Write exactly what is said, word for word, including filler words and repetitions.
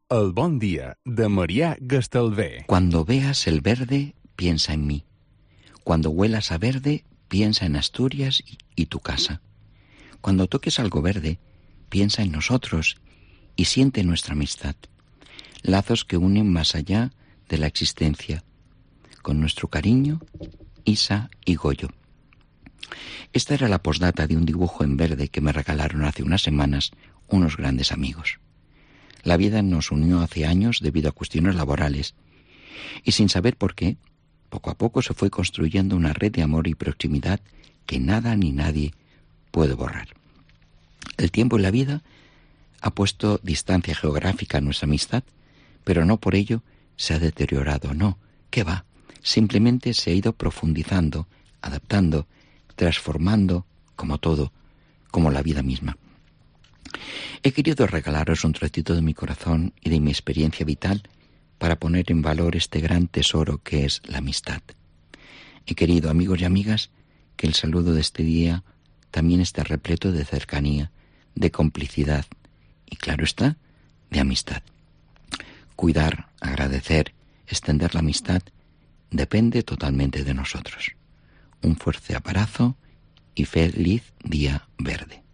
El bon dia de Marià Gastalvé. Cuando veas el verde, piensa en mí. Cuando huelas a verde, piensa en Asturias y, y tu casa. Cuando toques algo verde, piensa en nosotros y siente nuestra amistad. Lazos que unen más allá de la existencia. Con nuestro cariño, Isa y Goyo. Esta era la postdata de un dibujo en verde que me regalaron hace unas semanas unos grandes amigos. La vida nos unió hace años debido a cuestiones laborales y sin saber por qué, poco a poco se fue construyendo una red de amor y proximidad que nada ni nadie puede borrar. El tiempo y la vida ha puesto distancia geográfica a nuestra amistad, pero no por ello se ha deteriorado, no, ¿qué va? Simplemente se ha ido profundizando, adaptando, transformando, como todo, como la vida misma. He querido regalaros un trocito de mi corazón y de mi experiencia vital para poner en valor este gran tesoro que es la amistad. He querido, amigos y amigas, que el saludo de este día también esté repleto de cercanía, de complicidad y, claro está, de amistad. Cuidar, agradecer, extender la amistad depende totalmente de nosotros. Un fuerte abrazo y feliz día verde.